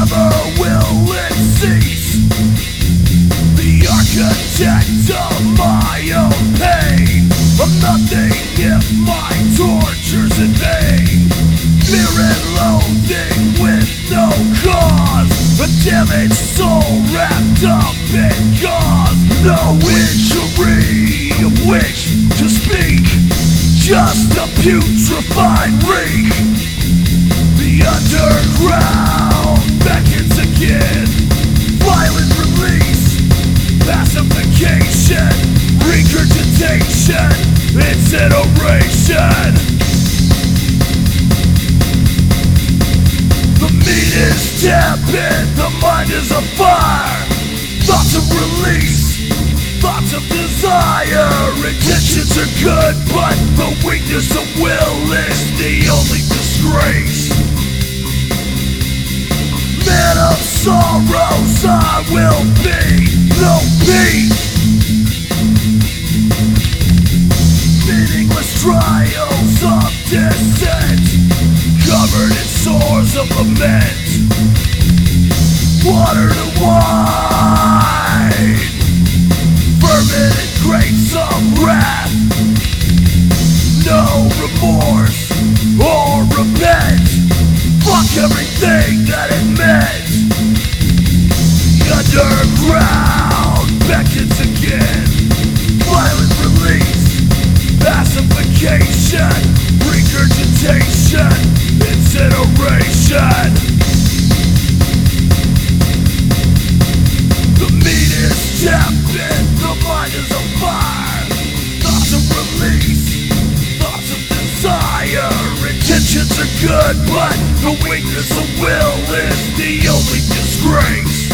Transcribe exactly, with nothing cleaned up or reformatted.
never will it cease. The architect of my own pain. I'm nothing if my torture's in vain. Fear and loathing with no cause. A damaged soul wrapped up in gauze. No injury of which to speak, just a putrefied reek. The underground beckons again. Violent release, pacification, regurgitation, incineration. The meat is tepid, the mind is afire. Thoughts of release, thoughts of desire. Intentions are good, but the weakness of will is the only disgrace. Man of sorrows, I will be no peace. Meaningless trials of dissent, covered in sores of lament. Water to wine, fermented grapes of wrath. No remorse or repent. Fuck everything that it meant. The underground beckons again. Violent release, pacification, regurgitation, incineration. The meat is tepid, the mind is on fire. Thoughts of release, thoughts of desire. Intentions are good, but the weakness of will is the only disgrace.